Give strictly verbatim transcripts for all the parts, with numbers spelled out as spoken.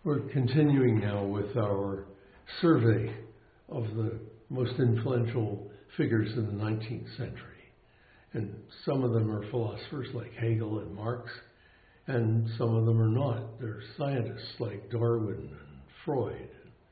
We're continuing now with our survey of the most influential figures in the nineteenth century. And some of them are philosophers like Hegel and Marx, and some of them are not. They're scientists like Darwin and Freud.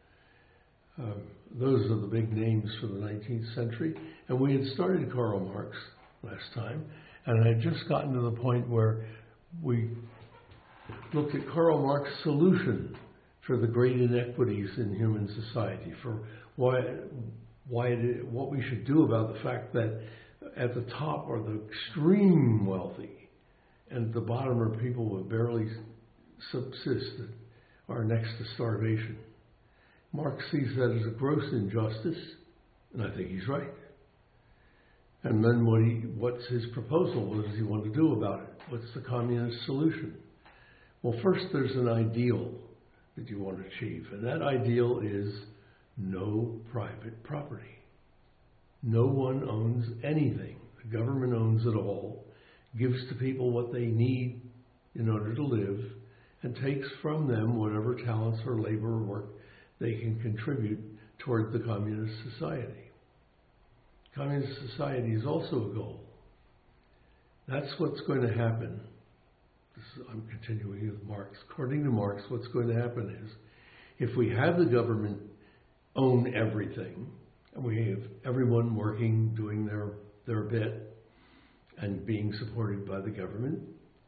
Um, those are the big names for the nineteenth century. And we had started Karl Marx last time, and I had just gotten to the point where we looked at Karl Marx's solution for the great inequities in human society, for why, why it, what we should do about the fact that at the top are the extreme wealthy, and at the bottom are people who barely subsist, that are next to starvation. Marx sees that as a gross injustice, and I think he's right. And then what he, what's his proposal? What does he want to do about it? What's the communist solution? Well, first there's an ideal that you want to achieve, and that ideal is no private property. No one owns anything. The government owns it all, gives to people what they need in order to live, and takes from them whatever talents or labor or work they can contribute toward the communist society. Communist society is also a goal. That's what's going to happen. This is, I'm continuing with Marx. According to Marx, what's going to happen is, if we have the government own everything, and we have everyone working, doing their, their bit, and being supported by the government,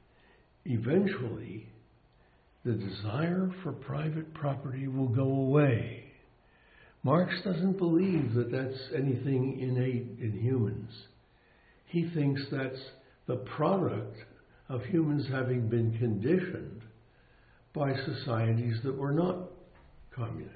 eventually the desire for private property will go away. Marx doesn't believe that that's anything innate in humans. He thinks that's the product of humans having been conditioned by societies that were not communist.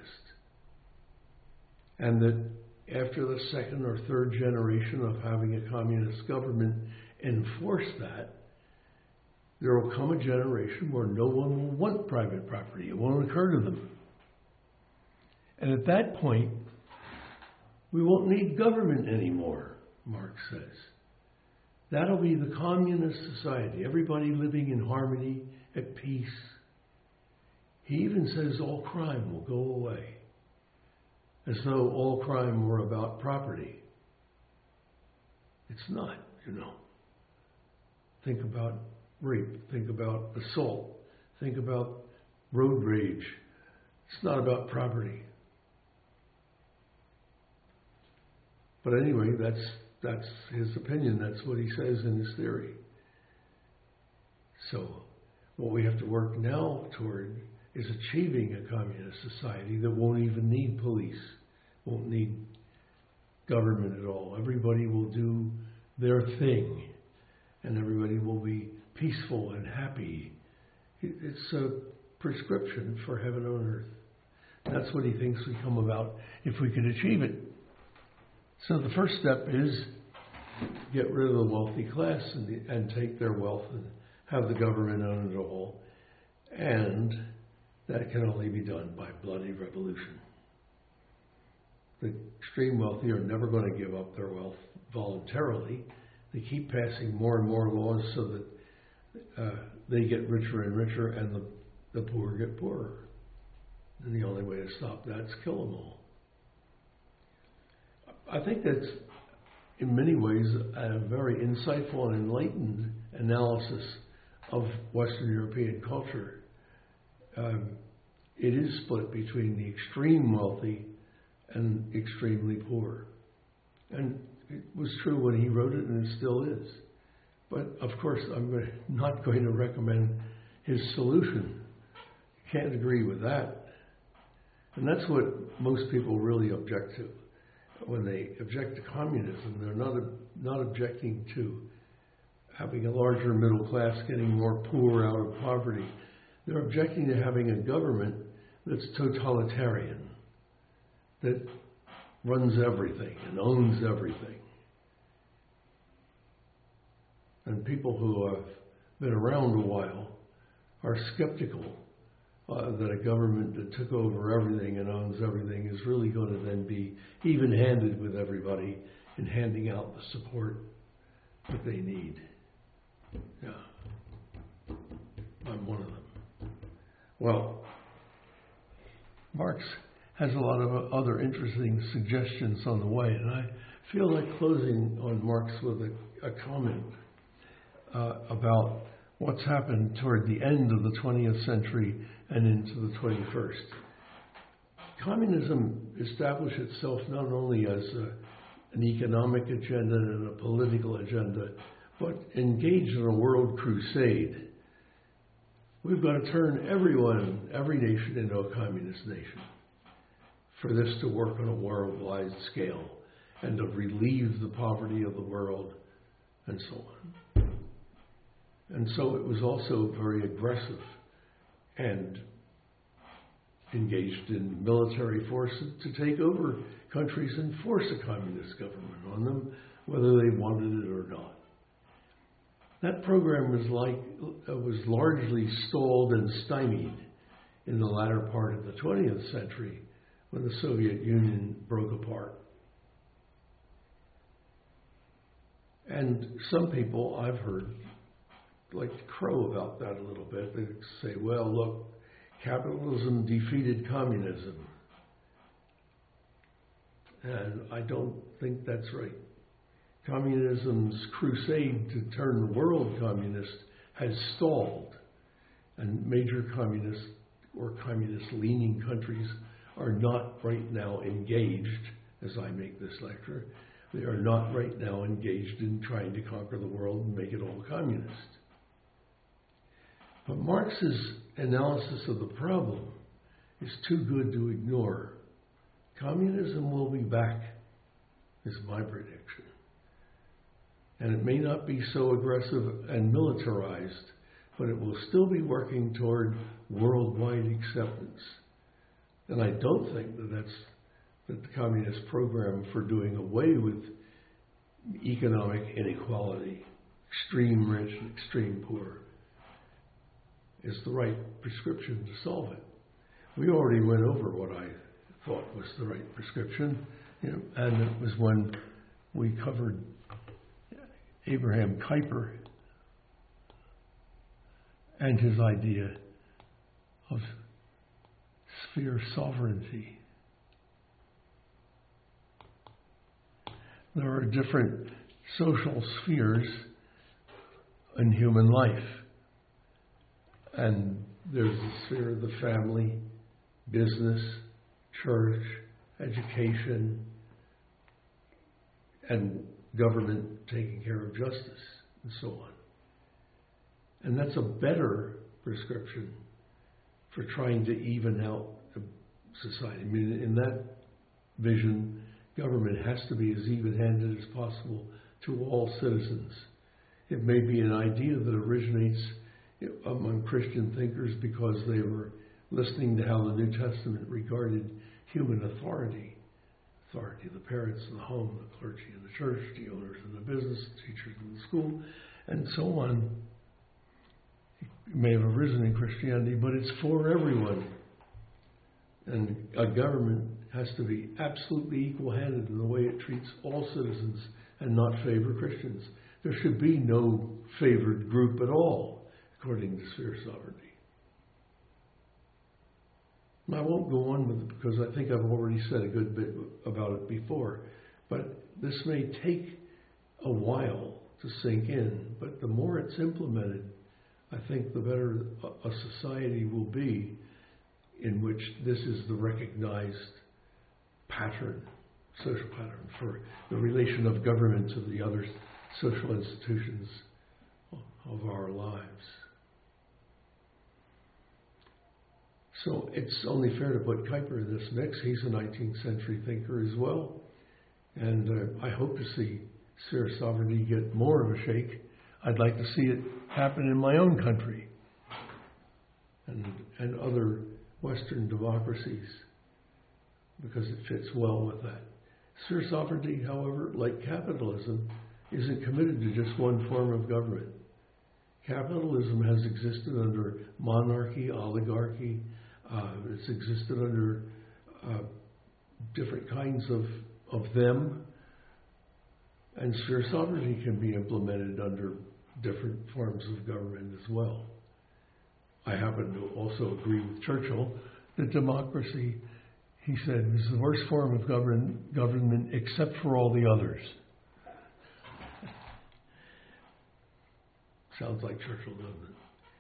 And that after the second or third generation of having a communist government enforce that, there will come a generation where no one will want private property. It won't occur to them. And at that point, we won't need government anymore, Marx says. That'll be the communist society, everybody living in harmony, at peace. He even says all crime will go away, as though all crime were about property. It's not, you know. Think about rape, think about assault, think about road rage. It's not about property. But anyway, that's that's his opinion. That's what he says in his theory. So what we have to work now toward is achieving a communist society that won't even need police, won't need government at all. Everybody will do their thing, and everybody will be peaceful and happy. It's a prescription for heaven on earth. That's what he thinks would come about if we could achieve it. So the first step is get rid of the wealthy class and, and take their wealth and have the government own it all. And that can only be done by bloody revolution. The extreme wealthy are never going to give up their wealth voluntarily. They keep passing more and more laws so that uh, they get richer and richer and the, the poor get poorer. And the only way to stop that is kill them all. I think that's, in many ways, a very insightful and enlightened analysis of Western European culture. Um, it is split between the extreme wealthy and extremely poor. And it was true when he wrote it, and it still is. But, of course, I'm going to, not going to recommend his solution. Can't agree with that. And that's what most people really object to. When they object to communism, they're not not objecting to having a larger middle class, getting more poor out of poverty. They're objecting to having a government that's totalitarian, that runs everything and owns everything. And people who have been around a while are skeptical Uh, that a government that took over everything and owns everything is really going to then be even-handed with everybody in handing out the support that they need. Yeah. I'm one of them. Well, Marx has a lot of other interesting suggestions on the way, and I feel like closing on Marx with a, a comment uh, about what's happened toward the end of the twentieth century and into the twenty-first. Communism established itself not only as a, an economic agenda and a political agenda, but engaged in a world crusade. We've got to turn everyone, every nation into a communist nation for this to work on a worldwide scale and to relieve the poverty of the world and so on. And so it was also very aggressive and engaged in military forces to take over countries and force a communist government on them, whether they wanted it or not. That program was like uh, was largely stalled and stymied in the latter part of the twentieth century when the Soviet Union broke apart. And some people I've heard like to crow about that a little bit. They say, well, look, capitalism defeated communism. And I don't think that's right. Communism's crusade to turn the world communist has stalled, and major communist or communist-leaning countries are not right now engaged, as I make this lecture, they are not right now engaged in trying to conquer the world and make it all communist. But Marx's analysis of the problem is too good to ignore. Communism will be back, is my prediction. And it may not be so aggressive and militarized, but it will still be working toward worldwide acceptance. And I don't think that that's that the communist program for doing away with economic inequality, extreme rich and extreme poor, is the right prescription to solve it. We already went over what I thought was the right prescription, you know, and it was when we covered Abraham Kuyper and his idea of sphere sovereignty. There are different social spheres in human life. And there's the sphere of the family, business, church, education, and government taking care of justice, and so on. And that's a better prescription for trying to even out society. I mean, in that vision, government has to be as even-handed as possible to all citizens. It may be an idea that originates among Christian thinkers because they were listening to how the New Testament regarded human authority. Authority of the parents in the home, the clergy in the church, the owners in the business, the teachers in the school, and so on. It may have arisen in Christianity, but it's for everyone. And a government has to be absolutely equal-handed in the way it treats all citizens and not favor Christians. There should be no favored group at all, according to sphere sovereignty. I won't go on with it because I think I've already said a good bit about it before. But this may take a while to sink in. But the more it's implemented, I think the better a society will be in which this is the recognized pattern, social pattern for the relation of government to the other social institutions of our lives. So it's only fair to put Kuyper in this mix. He's a nineteenth century thinker as well. And uh, I hope to see sphere sovereignty get more of a shake. I'd like to see it happen in my own country and, and other Western democracies because it fits well with that. Sphere sovereignty, however, like capitalism, isn't committed to just one form of government. Capitalism has existed under monarchy, oligarchy. Uh, it's existed under uh, different kinds of, of them. And sphere sovereignty can be implemented under different forms of government as well. I happen to also agree with Churchill that democracy, he said, is the worst form of govern, government except for all the others. Sounds like Churchill, doesn't it?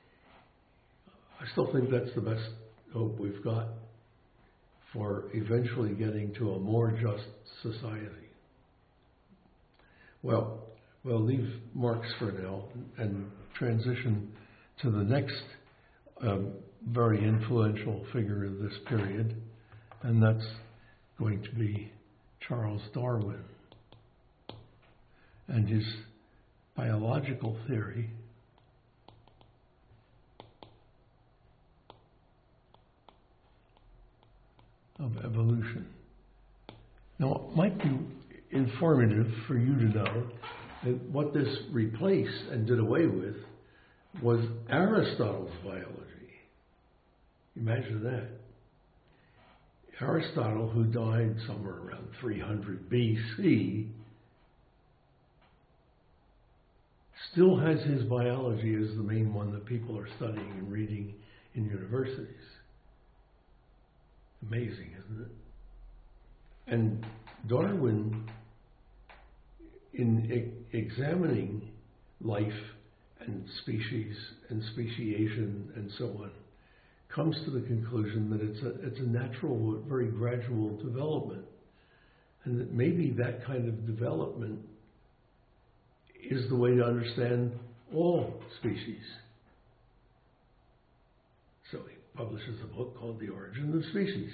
I still think that's the best hope we've got for eventually getting to a more just society. Well, we'll leave Marx for now and transition to the next um, very influential figure of this period, and that's going to be Charles Darwin and his biological theory of evolution. Now, it might be informative for you to know that what this replaced and did away with was Aristotle's biology. Imagine that. Aristotle, who died somewhere around three hundred B C, still has his biology as the main one that people are studying and reading in universities. Amazing, isn't it? And Darwin, in e- examining life and species and speciation and so on, comes to the conclusion that it's a, it's a natural, very gradual development, and that maybe that kind of development is the way to understand all species. So he publishes a book called The Origin of Species.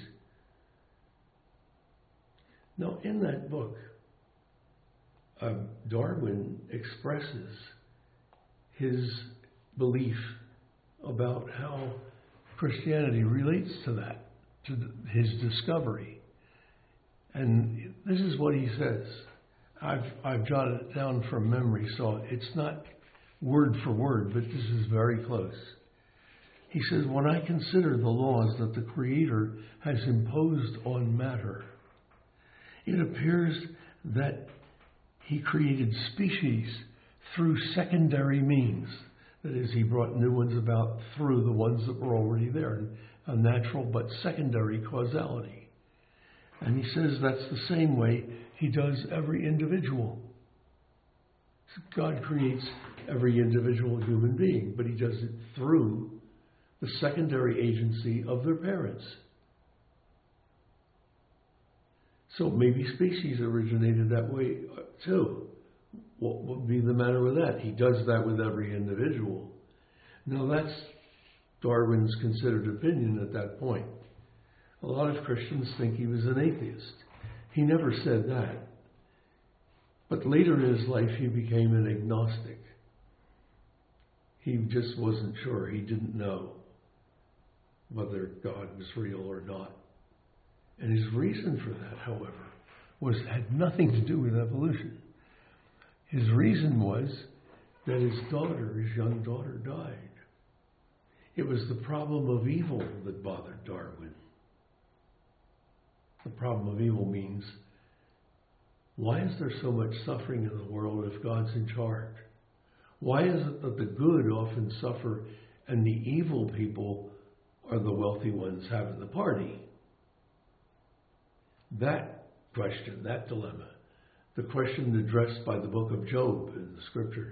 Now, in that book, uh, Darwin expresses his belief about how Christianity relates to that, to his discovery. And this is what he says. I've, I've jotted it down from memory, so it's not word for word, but this is very close. He says, when I consider the laws that the Creator has imposed on matter, it appears that he created species through secondary means. That is, he brought new ones about through the ones that were already there, a natural but secondary causality. And he says that's the same way he does every individual. God creates every individual human being, but he does it through the secondary agency of their parents. So maybe species originated that way too. What would be the matter with that? He does that with every individual. Now that's Darwin's considered opinion at that point. A lot of Christians think he was an atheist. He never said that. But later in his life he became an agnostic. He just wasn't sure. He didn't know whether God was real or not. And his reason for that, however, was had nothing to do with evolution. His reason was that his daughter, his young daughter, died. It was the problem of evil that bothered Darwin. The problem of evil means, why is there so much suffering in the world if God's in charge? Why is it that the good often suffer and the evil people are the wealthy ones having the party? That question, that dilemma, the question addressed by the book of Job in the scriptures,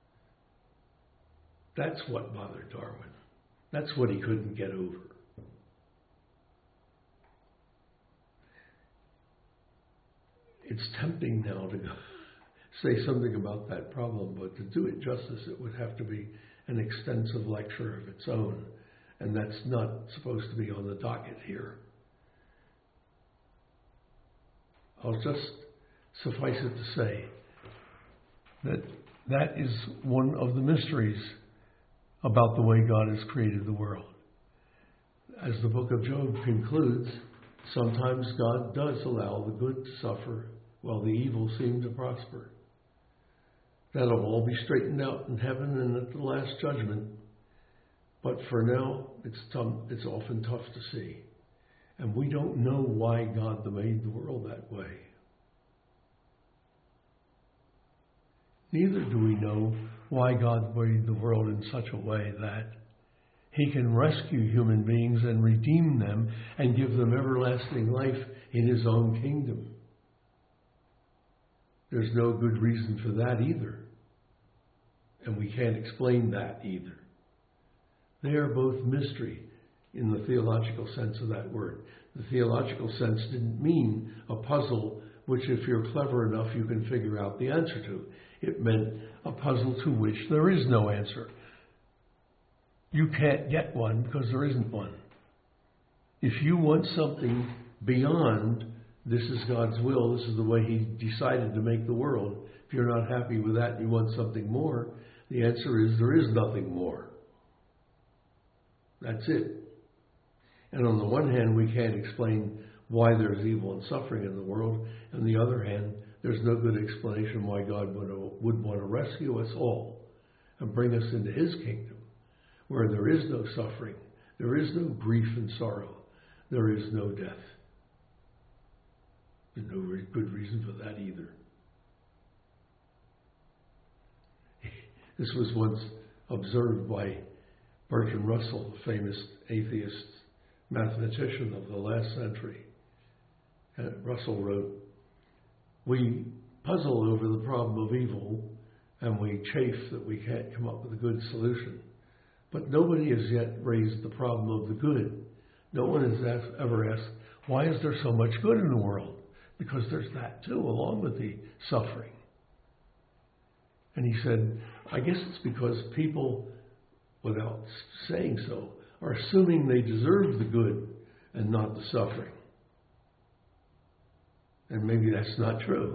that's what bothered Darwin. That's what he couldn't get over. It's tempting now to go say something about that problem, but to do it justice, it would have to be an extensive lecture of its own, and that's not supposed to be on the docket here. I'll just suffice it to say that that is one of the mysteries about the way God has created the world. As the book of Job concludes, sometimes God does allow the good to suffer while the evil seem to prosper. That'll all be straightened out in heaven and at the last judgment. But for now, it's, tough, it's often tough to see. And we don't know why God made the world that way. Neither do we know why God made the world in such a way that He can rescue human beings and redeem them and give them everlasting life in His own kingdom. There's no good reason for that either. And we can't explain that either. They are both mystery in the theological sense of that word. The theological sense didn't mean a puzzle which, if you're clever enough, you can figure out the answer to. It meant a puzzle to which there is no answer. You can't get one because there isn't one. If you want something beyond this is God's will, this is the way He decided to make the world, if you're not happy with that and you want something more, the answer is there is nothing more. That's it. And on the one hand, we can't explain why there's evil and suffering in the world. On the other hand, there's no good explanation why God would, would want to rescue us all and bring us into His kingdom, where there is no suffering, there is no grief and sorrow, there is no death. There's no good reason for that either. This was once observed by Bertrand Russell, the famous atheist mathematician of the last century. And Russell wrote, "We puzzle over the problem of evil and we chafe that we can't come up with a good solution. But nobody has yet raised the problem of the good. No one has asked, ever asked, why is there so much good in the world? Because there's that too, along with the suffering." And he said, I guess it's because people, without saying so, are assuming they deserve the good and not the suffering. And maybe that's not true.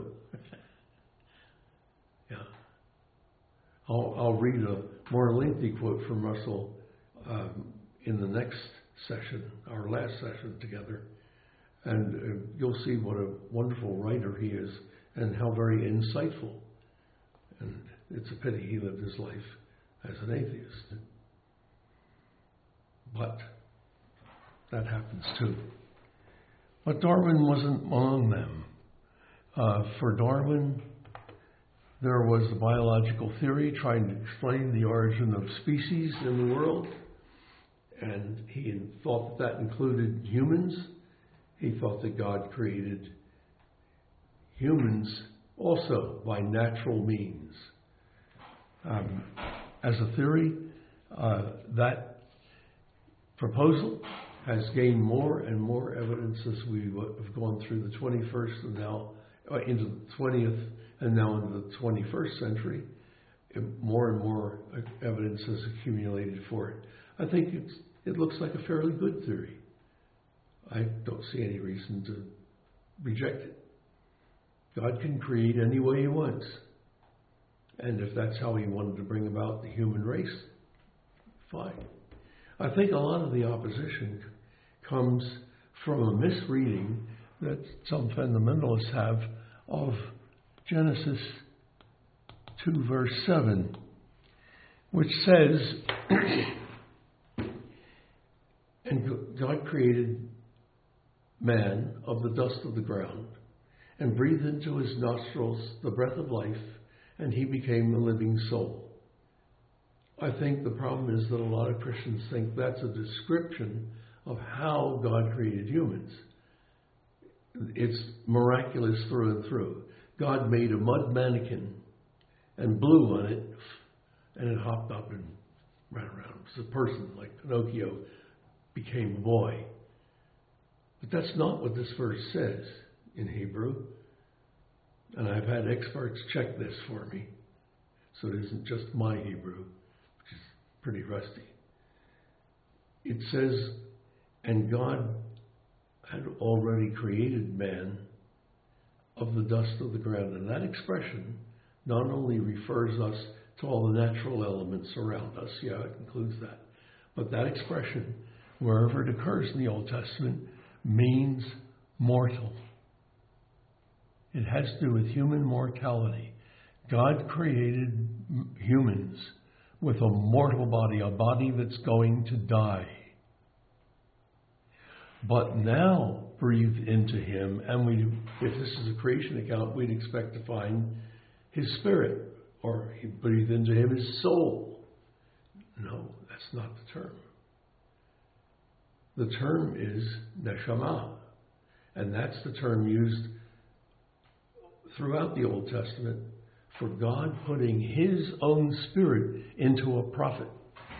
yeah. I'll, I'll read a more lengthy quote from Russell um, in the next session, our last session together. And uh, you'll see what a wonderful writer he is and how very insightful. And it's a pity he lived his life as an atheist. But that happens too. But Darwin wasn't among them. Uh, for Darwin, there was a biological theory trying to explain the origin of species in the world. And he thought that that included humans. He thought that God created humans also by natural means. Um, as a theory, uh, that proposal has gained more and more evidence as we have gone through the twenty-first and now uh, into the twentieth and now into the twenty-first century. More and more evidence has accumulated for it. I think it's, it looks like a fairly good theory. I don't see any reason to reject it. God can create any way He wants. And if that's how He wanted to bring about the human race, fine. I think a lot of the opposition comes from a misreading that some fundamentalists have of Genesis two verse seven, which says, and God created man of the dust of the ground and breathed into his nostrils the breath of life, and he became a living soul. I think the problem is that a lot of Christians think that's a description of how God created humans. It's miraculous through and through. God made a mud mannequin and blew on it, and it hopped up and ran around. It was a person, like Pinocchio became a boy. But that's not what this verse says in Hebrew. And I've had experts check this for me. So it isn't just my Hebrew, which is pretty rusty. It says, and God had already created man of the dust of the ground. And that expression not only refers us to all the natural elements around us, yeah, it includes that, but that expression, wherever it occurs in the Old Testament, means mortal. It has to do with human mortality. God created humans with a mortal body, a body that's going to die. But now breathed into him, and we, if this is a creation account, we'd expect to find his spirit, or he breathed into him his soul. No, that's not the term. the term is neshama. And that's the term used throughout the Old Testament for God putting his own spirit into a prophet.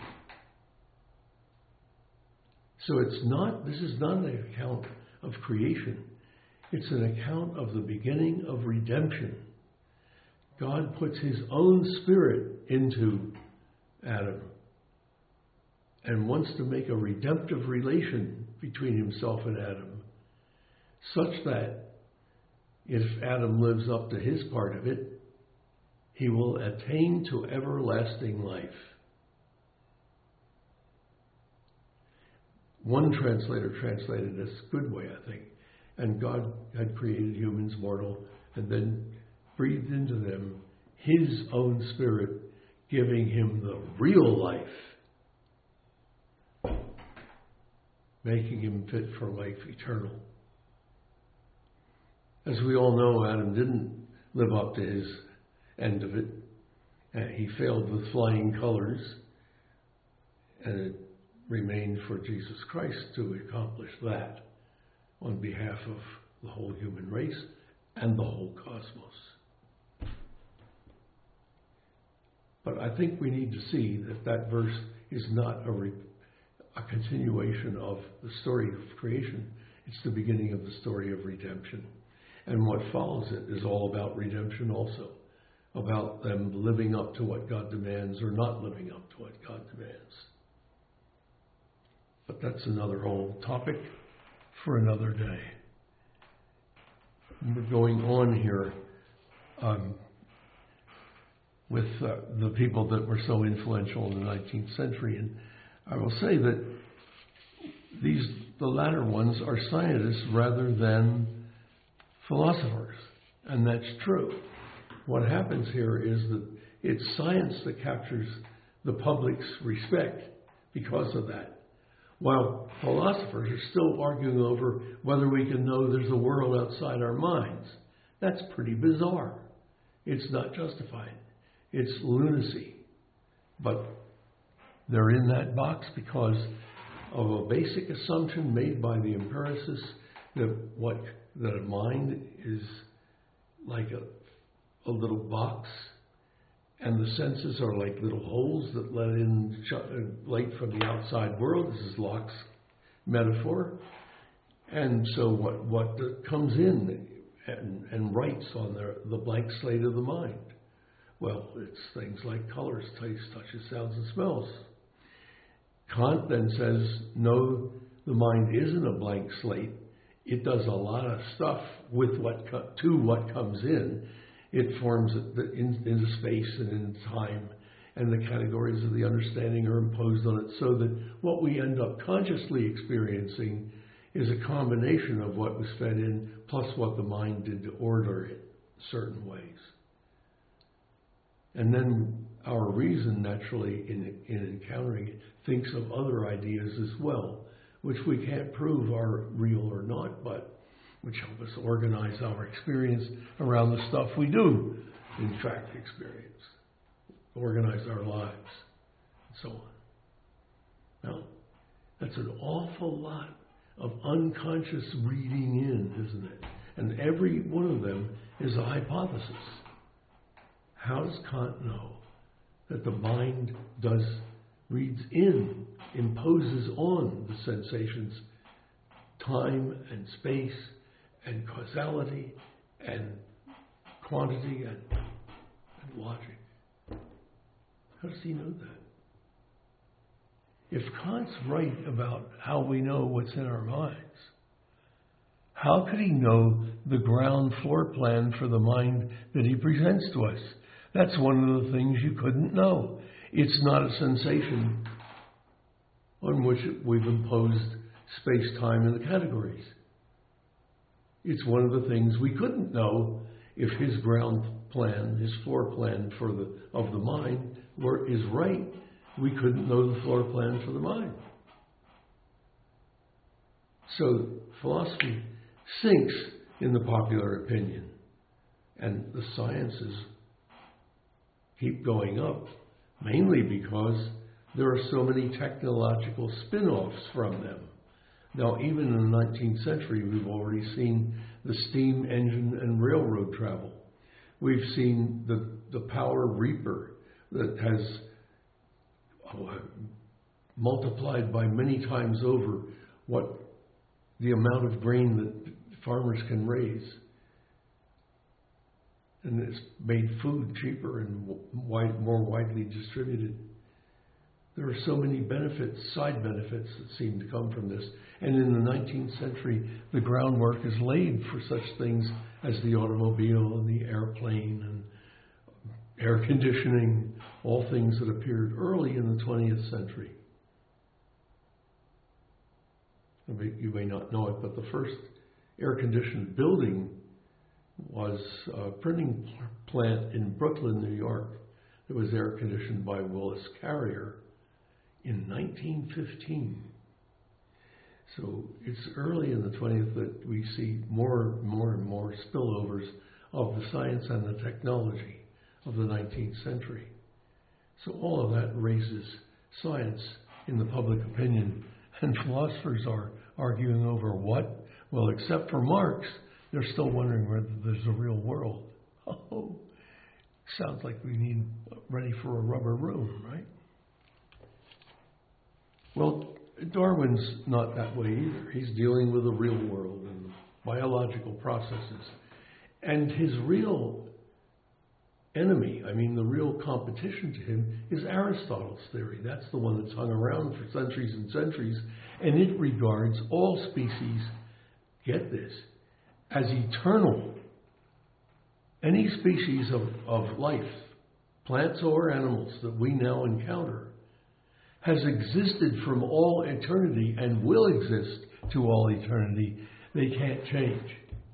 So it's not, this is not an account of creation. It's an account of the beginning of redemption. God puts his own spirit into Adam and wants to make a redemptive relation between himself and Adam, such that if Adam lives up to his part of it, he will attain to everlasting life. One translator translated this good way, I think. And God had created humans mortal and then breathed into them his own spirit, giving him the real life, making him fit for life eternal. As we all know, Adam didn't live up to his end of it. Uh, he failed with flying colors, and it remained for Jesus Christ to accomplish that on behalf of the whole human race and the whole cosmos. But I think we need to see that that verse is not a, re- a continuation of the story of creation. It's the beginning of the story of redemption. And what follows it is all about redemption also, about them living up to what God demands or not living up to what God demands. But that's another whole topic for another day. And we're going on here um, with uh, the people that were so influential in the nineteenth century. And I will say that these, the latter ones, are scientists rather than philosophers. And that's true. What happens here is that it's science that captures the public's respect because of that. While philosophers are still arguing over whether we can know there's a world outside our minds. That's pretty bizarre. It's not justified. It's lunacy. But they're in that box because of a basic assumption made by the empiricists that what that a mind is like a, a little box, and the senses are like little holes that let in light from the outside world. This is Locke's metaphor. And so what, what comes in and, and writes on the, the blank slate of the mind? Well, it's things like colors, tastes, touches, sounds, and smells. Kant then says, no, the mind isn't a blank slate. It does a lot of stuff with what to what comes in. It forms in, into space and in time, and the categories of the understanding are imposed on it, so that what we end up consciously experiencing is a combination of what was fed in plus what the mind did to order it certain ways. And then our reason, naturally, in, in encountering it, thinks of other ideas as well, which we can't prove are real or not, but which help us organize our experience around the stuff we do, in fact, experience, organize our lives, and so on. Now, that's an awful lot of unconscious reading in, isn't it? And every one of them is a hypothesis. How does Kant know that the mind does reads in, imposes on the sensations time and space and causality and quantity and, and logic? How does he know that? If Kant's right about how we know what's in our minds, how could he know the ground floor plan for the mind that he presents to us? That's one of the things you couldn't know. It's not a sensation on which we've imposed space, time, and the categories. It's one of the things we couldn't know if his ground plan, his floor plan for the of the mind were is right. We couldn't know the floor plan for the mind. So philosophy sinks in the popular opinion, and the sciences keep going up, mainly because there are so many technological spin-offs from them. Now, even in the nineteenth century, we've already seen the steam engine and railroad travel. We've seen the, the power reaper that has oh, multiplied by many times over what the amount of grain that farmers can raise. And it's made food cheaper and wide, more widely distributed. There are so many benefits, side benefits, that seem to come from this. And in the nineteenth century, the groundwork is laid for such things as the automobile and the airplane and air conditioning, all things that appeared early in the twentieth century. You may not know it, but the first air-conditioned building was a printing plant in Brooklyn, New York. It was air-conditioned by Willis Carrier in nineteen fifteen. So it's early in the twentieth that we see more and more and more spillovers of the science and the technology of the nineteenth century. So all of that raises science in the public opinion, and philosophers are arguing over what? Well, except for Marx, they're still wondering whether there's a real world. Oh, sounds like we need ready for a rubber room, right? Well, Darwin's not that way either. He's dealing with the real world and biological processes. And his real enemy, I mean the real competition to him, is Aristotle's theory. That's the one that's hung around for centuries and centuries, and it regards all species, get this, as eternal. Any species of, of life, plants or animals, that we now encounter has existed from all eternity and will exist to all eternity. They can't change.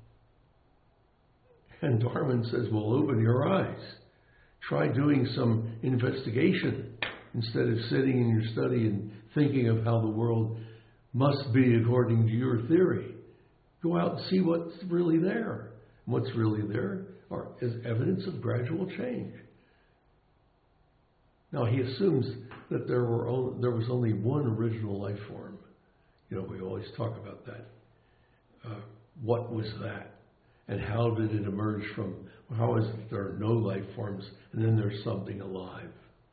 And Darwin says, well, open your eyes. Try doing some investigation instead of sitting in your study and thinking of how the world must be according to your theory. Go out and see what's really there. What's really there are, is evidence of gradual change. Now, he assumes that there were only, there was only one original life form. You know, we always talk about that. Uh, what was that? And how did it emerge from, how is it there are no life forms and then there's something alive?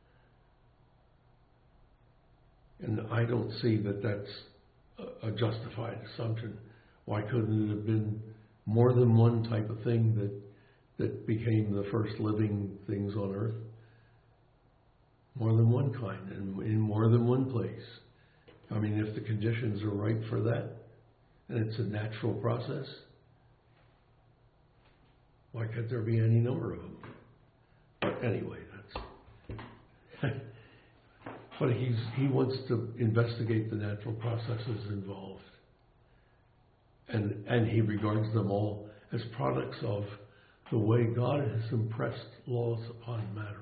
And I don't see that that's a, a justified assumption. Why couldn't it have been more than one type of thing that that became the first living things on Earth? More than one kind and in more than one place. I mean, if the conditions are right for that, and it's a natural process, why can't there be any number of them? But anyway, that's... but he's, he wants to investigate the natural processes involved. And, and he regards them all as products of the way God has impressed laws upon matter.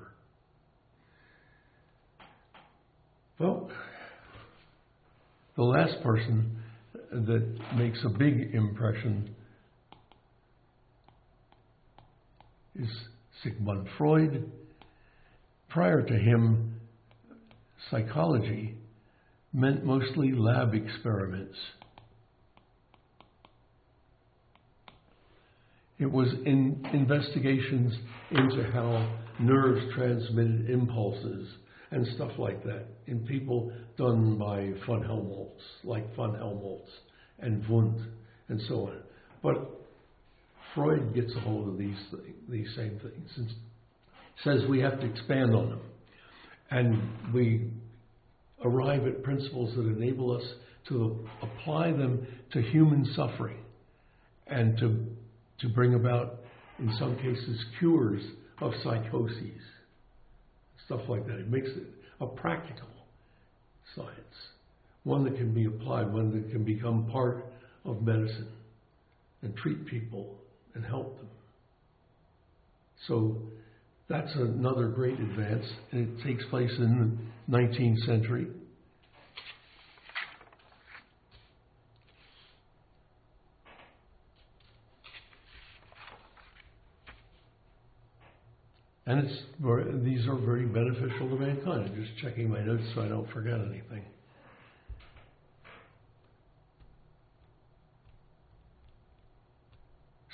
Well, the last person that makes a big impression is Sigmund Freud. Prior to him, psychology meant mostly lab experiments. It was in investigations into how nerves transmitted impulses and stuff like that in people done by von Helmholtz, like von Helmholtz and Wundt and so on. But Freud gets a hold of these these same things and says we have to expand on them. And we arrive at principles that enable us to apply them to human suffering and to to bring about, in some cases, cures of psychoses, stuff like that. It makes it a practical science, one that can be applied, one that can become part of medicine and treat people and help them. So that's another great advance, and it takes place in the nineteenth century. And it's very, these are very beneficial to mankind. I'm just checking my notes so I don't forget anything.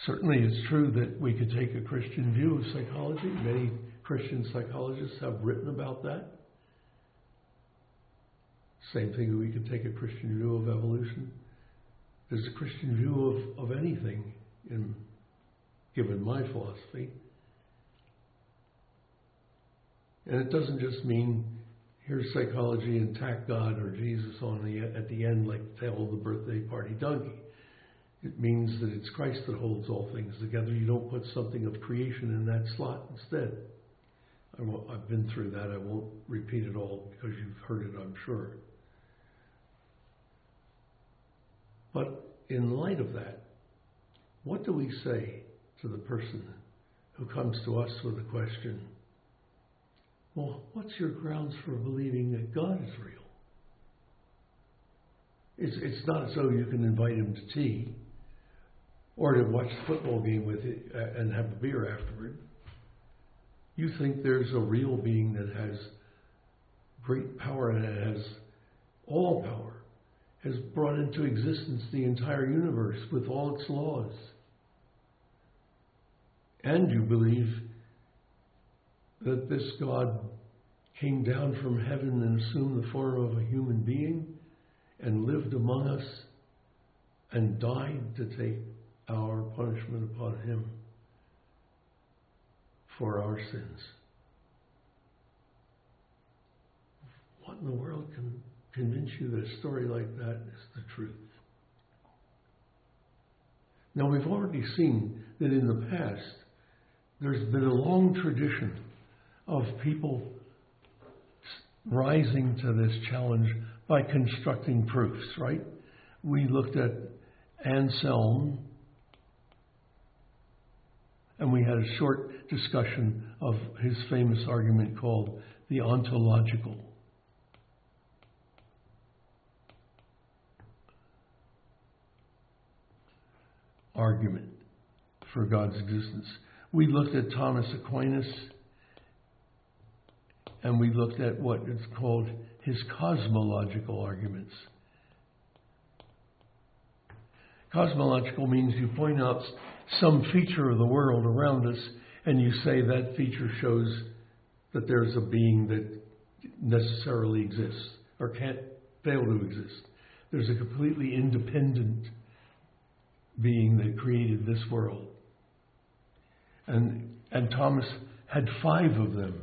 Certainly it's true that we could take a Christian view of psychology. Many Christian psychologists have written about that. Same thing, we could take a Christian view of evolution. There's a Christian view of, of anything, in, given my philosophy. And it doesn't just mean here's psychology and tack God or Jesus on the at the end like tell the birthday party donkey. It means that it's Christ that holds all things together. You don't put something of creation in that slot instead. I won't, I've been through that. I won't repeat it all because you've heard it, I'm sure. But in light of that, what do we say to the person who comes to us with a question? Well, what's your grounds for believing that God is real? It's, it's not as though you can invite him to tea or to watch the football game with it and have a beer afterward. You think there's a real being that has great power and has all power, has brought into existence the entire universe with all its laws. And you believe that this God came down from heaven and assumed the form of a human being and lived among us and died to take our punishment upon him for our sins. What in the world can convince you that a story like that is the truth? Now, we've already seen that in the past, there's been a long tradition of people rising to this challenge by constructing proofs, right? We looked at Anselm, and we had a short discussion of his famous argument called the ontological. Argument for God's existence. We looked at Thomas Aquinas, and we looked at what is called his cosmological arguments. Cosmological means you point out some feature of the world around us, and you say that feature shows that there's a being that necessarily exists or can't fail to exist. There's a completely independent being that created this world. And, and Thomas had five of them.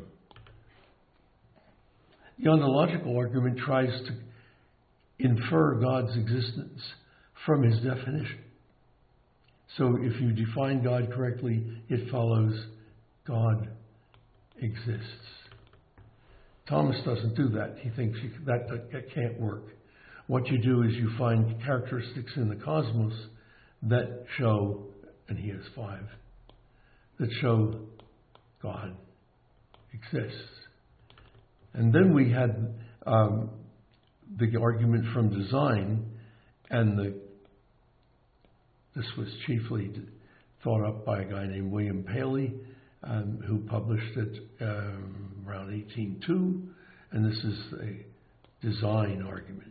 The ontological argument tries to infer God's existence from his definition. So if you define God correctly, it follows God exists. Thomas doesn't do that. He thinks you, that, that can't work. What you do is you find characteristics in the cosmos that show, and he has five, that show God exists. And then we had um, the argument from design, and the this was chiefly thought up by a guy named William Paley, um, who published it um, around eighteen oh two, and this is a design argument.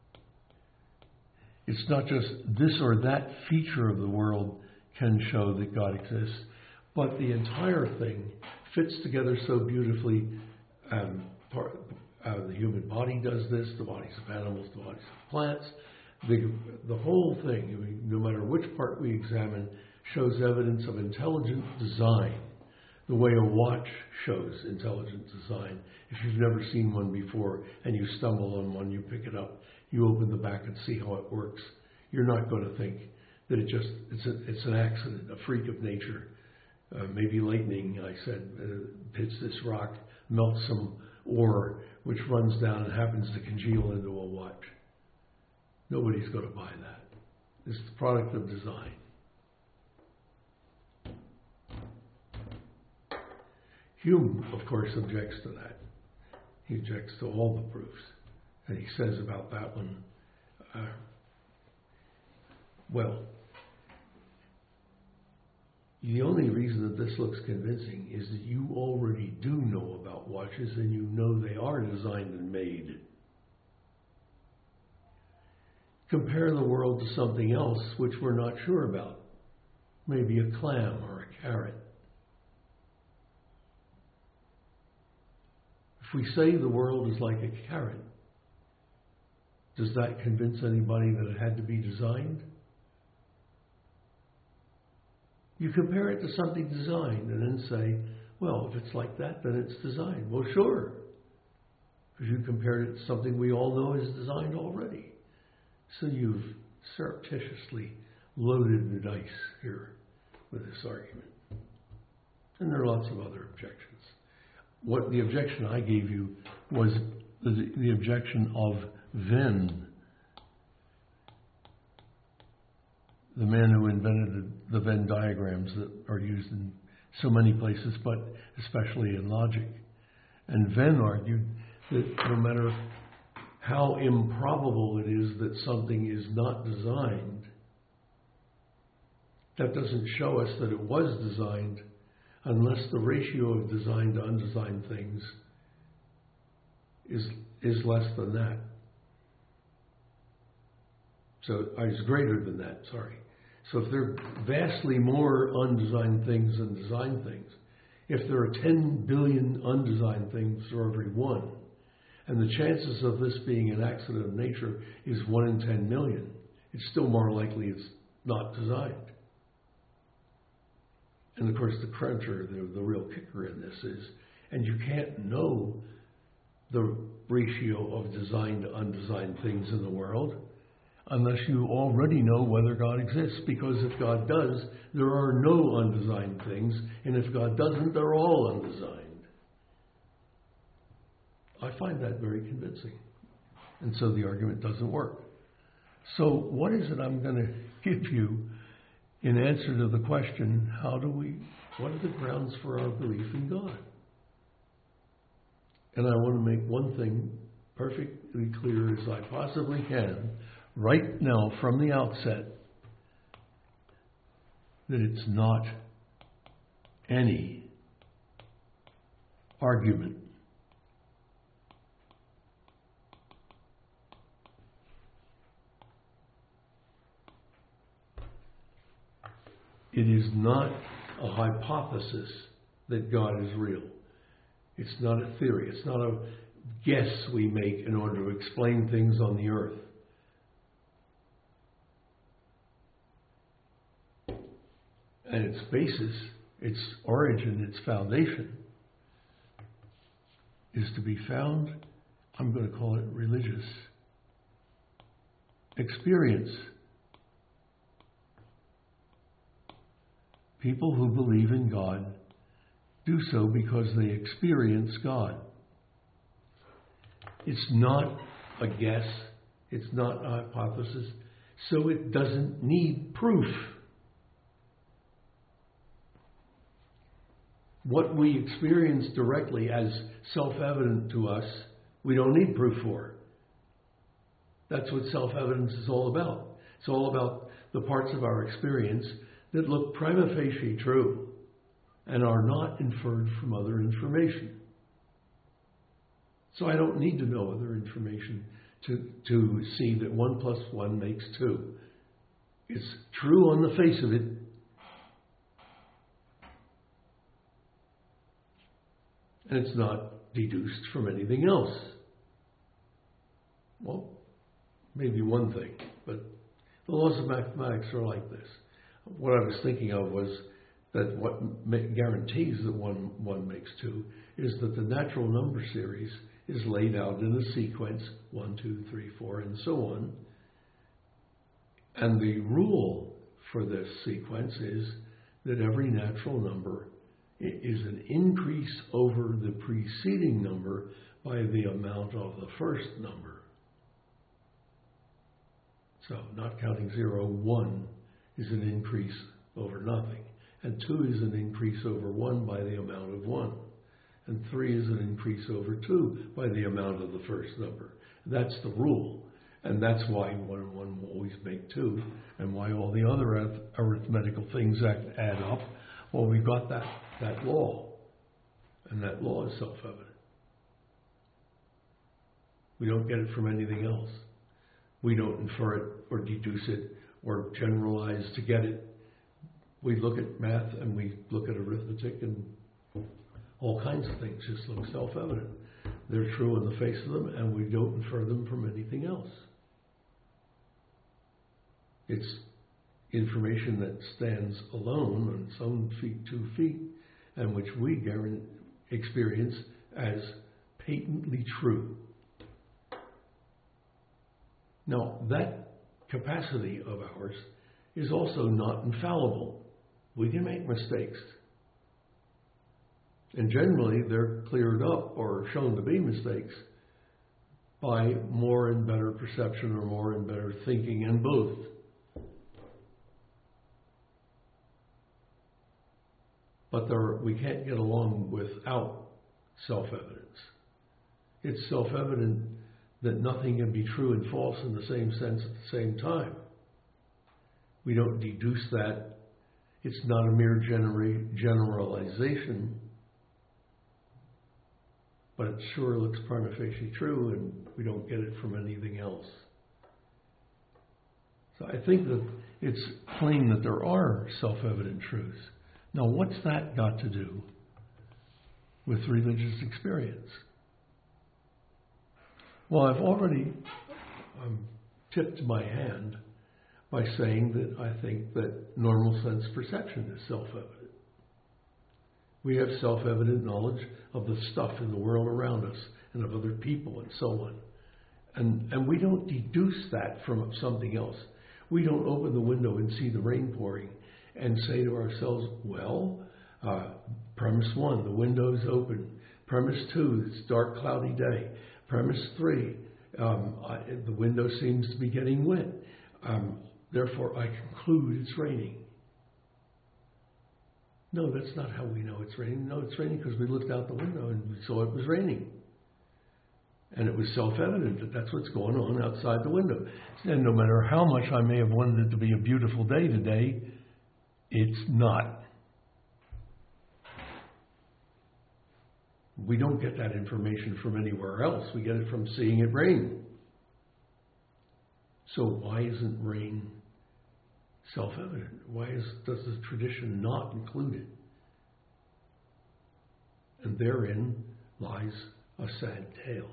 It's not just this or that feature of the world can show that God exists, but the entire thing fits together so beautifully. Um, part, uh, the human body does this, the bodies of animals, the bodies of plants. The, the whole thing, I mean, no matter which part we examine, shows evidence of intelligent design, the way a watch shows intelligent design. If you've never seen one before and you stumble on one, you pick it up, you open the back and see how it works. You're not going to think that it just it's a, it's an accident, a freak of nature. Uh, maybe lightning, I said, uh, hits this rock, melts some ore, which runs down and happens to congeal into a watch. Nobody's going to buy that. It's the product of design. Hume, of course, objects to that. He objects to all the proofs. And he says about that one, uh, well, the only reason that this looks convincing is that you already do know about watches and you know they are designed and made. Compare the world to something else which we're not sure about. maybe a clam or a carrot. If we say the world is like a carrot, does that convince anybody that it had to be designed? You compare it to something designed and then say, well, if it's like that, then it's designed. Well, sure. Because you compared it to something we all know is designed already. So you've surreptitiously loaded the dice here with this argument. And there are lots of other objections. What the objection I gave you was the, the objection of Venn, the man who invented the, the Venn diagrams that are used in so many places, but especially in logic. And Venn argued that no matter how improbable it is that something is not designed, that doesn't show us that it was designed unless the ratio of designed to undesigned things is is less than that. So it's greater than that, sorry. So if there are vastly more undesigned things than designed things, if there are ten billion undesigned things for every one, and the chances of this being an accident of nature is one in ten million, it's still more likely it's not designed. And of course the cruncher, the, the real kicker in this is, and you can't know the ratio of designed to undesigned things in the world unless you already know whether God exists, because if God does, there are no undesigned things, and if God doesn't, they're all undesigned. I find that very convincing. And so the argument doesn't work. So what is it I'm going to give you in answer to the question, how do we, what are the grounds for our belief in God? And I want to make one thing perfectly clear as I possibly can, right now from the outset, that it's not any argument. It is not a hypothesis that God is real. It's not a theory. It's not a guess we make in order to explain things on the earth. And its basis, its origin, its foundation is to be found, I'm going to call it religious experience. People who believe in God do so because they experience God. It's not a guess. It's not a hypothesis. So it doesn't need proof. What we experience directly as self-evident to us, we don't need proof for. That's what self-evidence is all about. It's all about the parts of our experience that look prima facie true and are not inferred from other information. So I don't need to know other information to, to see that one plus one makes two. It's true on the face of it. And it's not deduced from anything else. Well, maybe one thing, but the laws of mathematics are like this. What I was thinking of was that what guarantees that one, one makes two is that the natural number series is laid out in a sequence, one, two, three, four, and so on. And the rule for this sequence is that every natural number is an increase over the preceding number by the amount of the first number. So, not counting zero, one is an increase over nothing. And two is an increase over one by the amount of one. And three is an increase over two by the amount of the first number. That's the rule. And that's why one and one will always make two, and why all the other arithmetical things add up. Well, we've got that, that law, and that law is self-evident. We don't get it from anything else. We don't infer it or deduce it or generalize to get it. We look at math and we look at arithmetic and all kinds of things just look self-evident. They're true in the face of them, and we don't infer them from anything else. It's information that stands alone on its own feet, two feet, and which we guarantee, experience as patently true. Now, that capacity of ours is also not infallible. We can make mistakes. And generally, they're cleared up or shown to be mistakes by more and better perception or more and better thinking, and both. But there, we can't get along without self-evidence. It's self-evident that nothing can be true and false in the same sense at the same time. We don't deduce that. It's not a mere genera- generalization, but it sure looks prima facie true, and we don't get it from anything else. So I think that it's plain that there are self-evident truths. Now, what's that got to do with religious experience? Well, I've already um, tipped my hand by saying that I think that normal sense perception is self-evident. We have self-evident knowledge of the stuff in the world around us and of other people and so on. And, and we don't deduce that from something else. We don't open the window and see the rain pouring and say to ourselves, well, uh, premise one, the window's open. Premise two, it's dark, cloudy day. Premise three, um, I, the window seems to be getting wet. Um, therefore, I conclude it's raining. No, that's not how we know it's raining. No, it's raining because we looked out the window and we saw it was raining. And it was self-evident that that's what's going on outside the window. And no matter how much I may have wanted it to be a beautiful day today, it's not. We don't get that information from anywhere else. We get it from seeing it rain. So why isn't rain self-evident? Why is, does the tradition not include it? And therein lies a sad tale.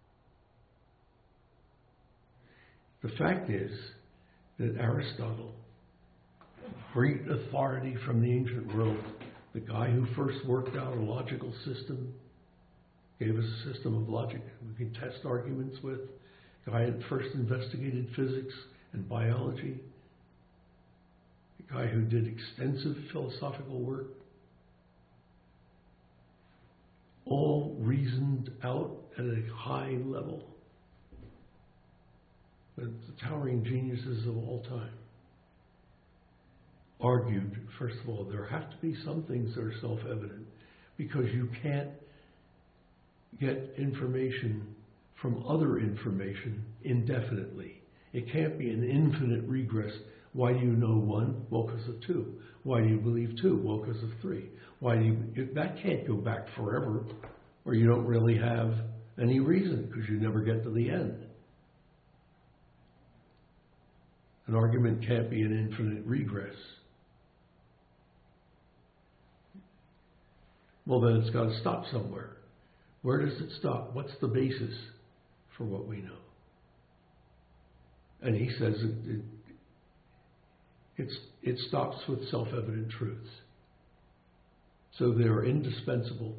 The fact is that Aristotle, great authority from the ancient world, the guy who first worked out a logical system, gave us a system of logic we can test arguments with, the guy that first investigated physics and biology, the guy who did extensive philosophical work, all reasoned out at a high level. The towering geniuses of all time argued, first of all, there have to be some things that are self-evident, because you can't get information from other information indefinitely. It can't be an infinite regress. Why do you know one? Well, because of two. Why do you believe two? Well, because of three. Why do you? That can't go back forever, or you don't really have any reason, because you never get to the end. An argument can't be an infinite regress. Well, then it's got to stop somewhere. Where does it stop? What's the basis for what we know? And he says it, it, it's, it stops with self-evident truths. So they're indispensable.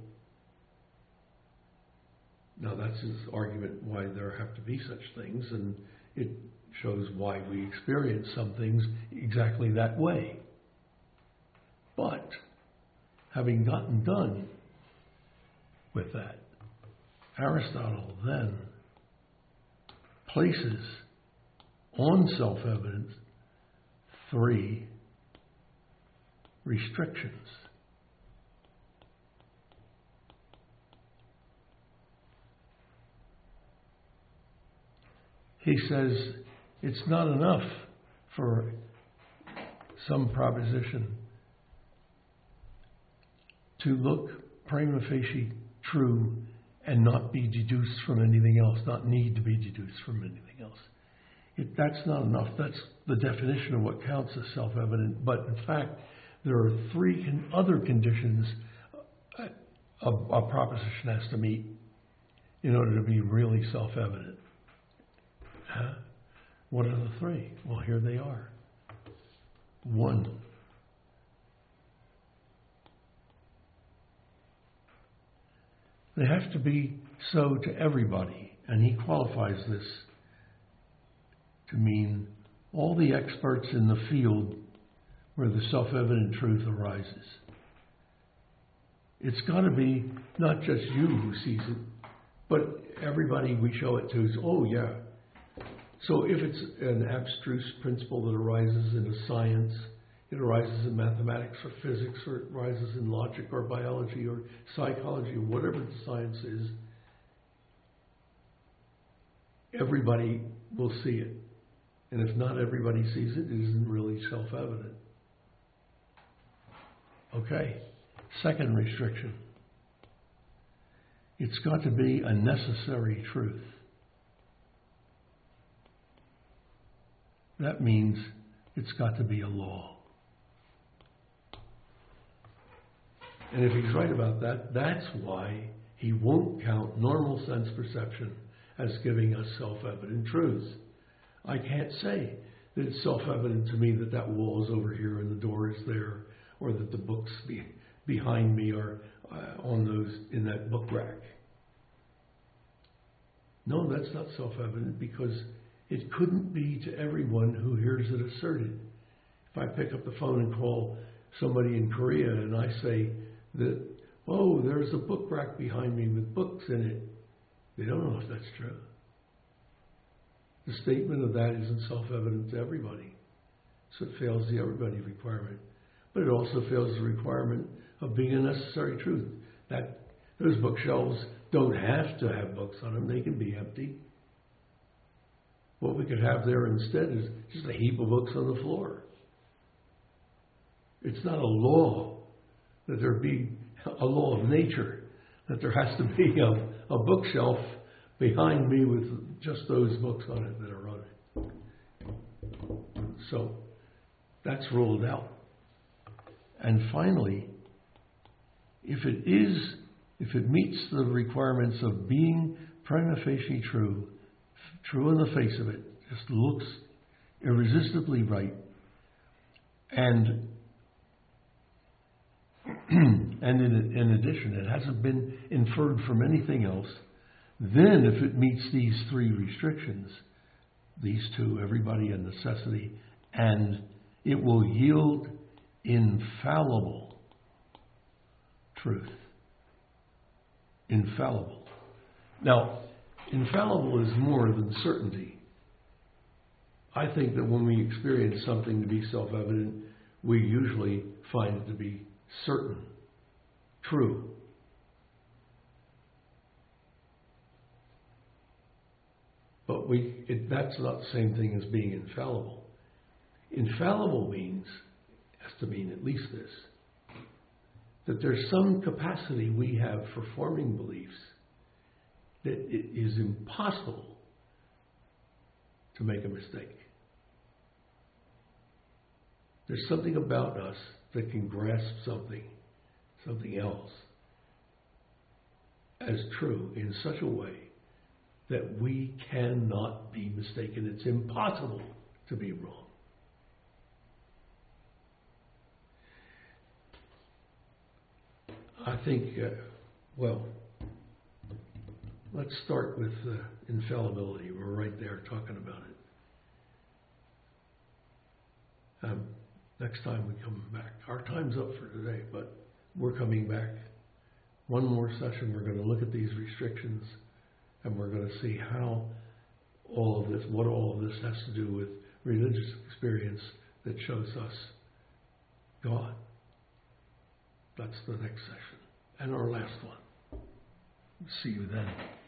Now, that's his argument why there have to be such things, and it shows why we experience some things exactly that way. But having gotten done with that, Aristotle then places on self-evidence three restrictions. He says it's not enough for some proposition to look prima facie true and not be deduced from anything else, not need to be deduced from anything else. It, that's not enough. That's the definition of what counts as self-evident. But in fact, there are three con- other conditions a, a proposition has to meet in order to be really self-evident. Huh? What are the three? Well, here they are. One, they have to be so to everybody, and he qualifies this to mean all the experts in the field where the self-evident truth arises. It's got to be not just you who sees it, but everybody we show it to is, oh yeah. So if it's an abstruse principle that arises in a science, it arises in mathematics or physics, or it arises in logic or biology or psychology or whatever the science is, everybody will see it. And if not everybody sees it, it isn't really self-evident. Okay. Second restriction. It's got to be a necessary truth. That means it's got to be a law. And if he's right about that, that's why he won't count normal sense perception as giving us self-evident truths. I can't say that it's self-evident to me that that wall is over here and the door is there, or that the books be, behind me are uh, on those in that book rack. No, that's not self-evident, because it couldn't be to everyone who hears it asserted. If I pick up the phone and call somebody in Korea and I say that, oh, there's a book rack behind me with books in it, they don't know if that's true. The statement of that isn't self-evident to everybody. So it fails the everybody requirement. But it also fails the requirement of being a necessary truth. That those bookshelves don't have to have books on them. They can be empty. What we could have there instead is just a heap of books on the floor. It's not a law that there be a law of nature, that there has to be a, a bookshelf behind me with just those books on it that are on it. So that's ruled out. And finally, if it is, if it meets the requirements of being prima facie true, true in the face of it, just looks irresistibly right, and and in, in addition, it hasn't been inferred from anything else, then if it meets these three restrictions, these two, everybody and necessity, and it will yield infallible truth. Infallible. Now, infallible is more than certainty. I think that when we experience something to be self-evident, we usually find it to be certain, true. But we, it, that's not the same thing as being infallible. Infallible means, has to mean at least this, that there's some capacity we have for forming beliefs that it is impossible to make a mistake. There's something about us that can grasp something, something else, as true in such a way that we cannot be mistaken. It's impossible to be wrong. I think, uh, well, let's start with uh, infallibility. We're right there talking about it. Um, next time we come back. Our time's up for today, but we're coming back. One more session, we're going to look at these restrictions, and we're going to see how all of this, what all of this has to do with religious experience that shows us God. That's the next session and our last one. See you then.